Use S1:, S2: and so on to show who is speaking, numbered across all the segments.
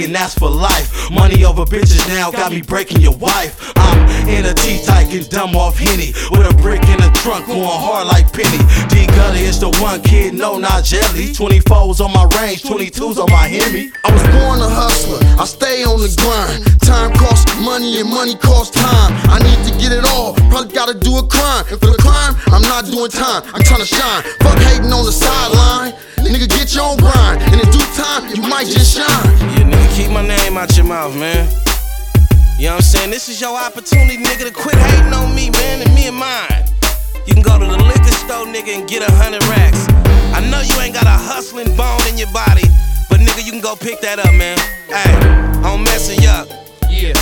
S1: and that's for life. Money over bitches now got me breaking your wife. I'm in a T-type and dumb off Henny, with a brick in the trunk going hard like Penny. D-Gully is the one kid, no, not jelly. 24s on my range, 22s on my Hemi.
S2: I was born a hustler, I stay on the grind. Time costs money and money costs time. I need to get it all, probably gotta do a crime. And for the crime, I'm not doing time, I'm trying to shine. Fuck hating on the sideline, nigga get your own grind. And in due time, you might just shine.
S3: Yeah, nigga, keep my name out your mouth, man. You know what I'm saying? This is your opportunity, nigga, to quit hating on me, man, and me and mine. You can go to the liquor store, nigga, and get 100 racks. I know you ain't got a hustling bone in your body, but nigga, you can go pick that up, man. Hey, I'm messing up.
S4: Yeah.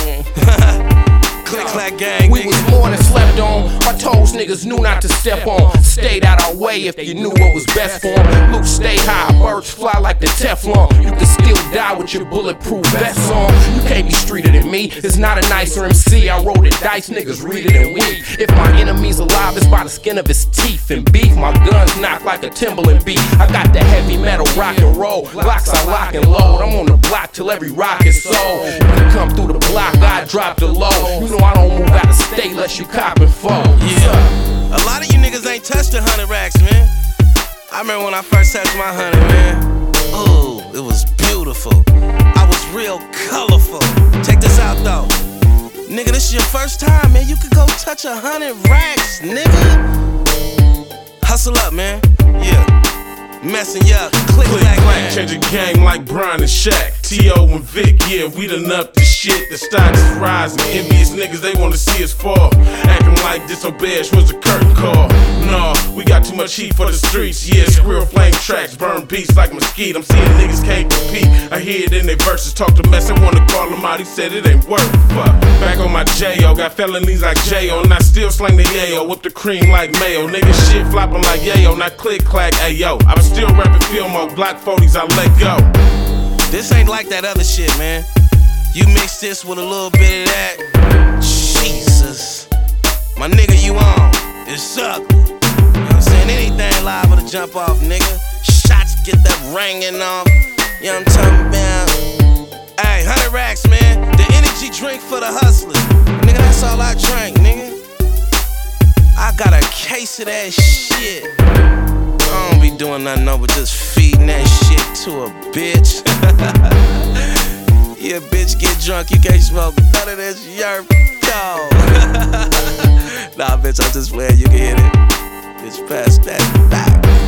S3: Click clack gang,
S4: we was more than slept on. Our toes niggas knew not to step on. Stayed out our way if you knew what was best for them. Luke stay high, birds fly like the Teflon. You can still die with your bulletproof vest on. You can't be streeter than me. It's not a nicer MC. I roll the dice, niggas read it and weep. If my enemy's alive, it's by the skin of his teeth and beef. My guns knock like a Timberland beat. I got the heavy metal rock and roll. Locks I lock and load. I'm on the block till every rock is sold. You can come through the block, I drop the low. You know I don't move out of state unless you cop and fold.
S3: Yeah, a lot of you niggas ain't touched 100 racks, man. I remember when I first touched my 100, man. Ooh, it was beautiful. I was real colorful. Check this out though, nigga. This is your first time, man. You could go touch 100 racks, nigga. Hustle up, man. Yeah. Messing you up, click clack,
S5: change the game like Brian and Shaq. T.O. and Vic, yeah, we done up the shit. The stock is rising, envious niggas, they wanna see us fall. Acting like Disobeyed was a curtain call. No, we got too much heat for the streets. Yeah, squirrel flame tracks, burn beats like mesquite. I'm seeing niggas can't compete. I hear it in their verses, talk to Mess, I wanna call him out, he said it ain't worth fuck. Back on my J.O., got felonies like J.O., and I still slang the yayo, whip the cream like mayo. Niggas shit flopping like yayo, not click clack, ayo. I'm still rapping Fillmore, Glock 40s, I let go.
S3: This ain't like that other shit, man. You mix this with a little bit of that. Jesus. My nigga, you on. It's ugly. You know what I'm saying? Anything liable to jump off, nigga. Shots get that ringing off. You know what I'm talking about? Hey, 100 racks, man. The energy drink for the hustlers. Nigga, that's all I drank, nigga. I got a case of that shit. I don't be doing nothing over just feeding that shit to a bitch. Yeah, bitch, get drunk, you can't smoke none of this yerp, dog. Nah, bitch, I'm just playing, you can hit it. Bitch, pass that back.